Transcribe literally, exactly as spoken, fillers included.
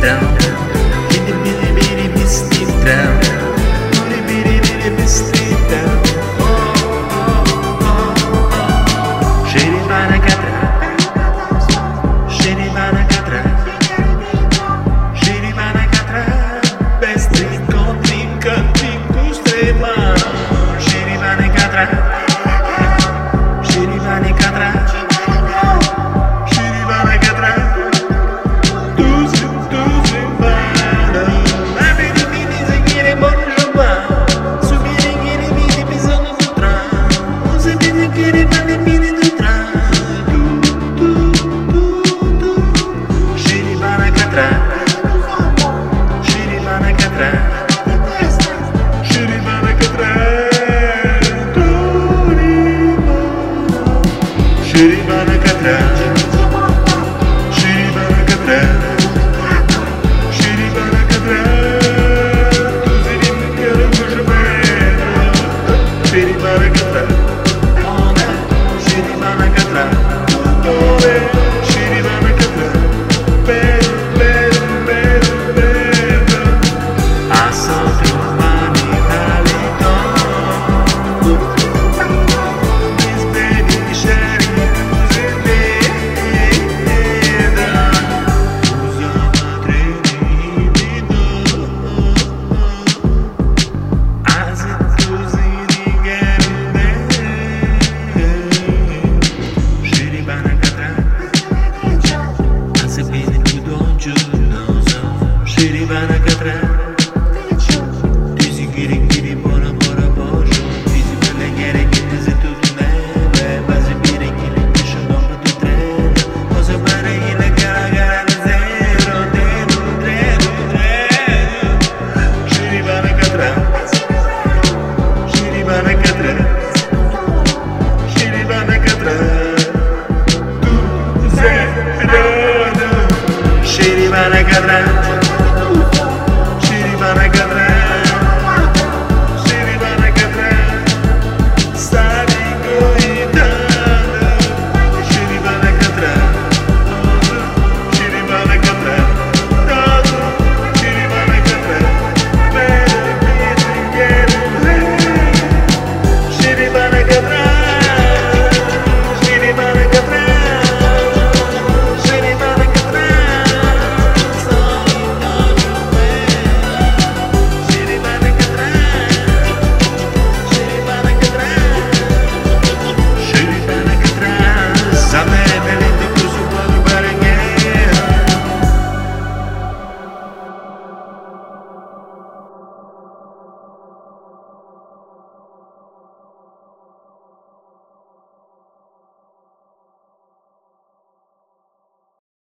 mistrão, biri biri biri mistrão, biri biri biri mistrão. Xeribana catra, xeribana catra, xeribana catra, bestre incontri cantico strema. Xeribana catra, xeribana catra, xeribana catra. Tuzi, tuzi, bana, a biri biri zingiri bonjoba, subiri giri biri pisando no trão, usi biri giri biri biri do trão. Xeribana catra, xeribana catra, xeribana catra, xeribana catra, xeribana catra, xeribana catra, tuzi biri quero xeribana catra.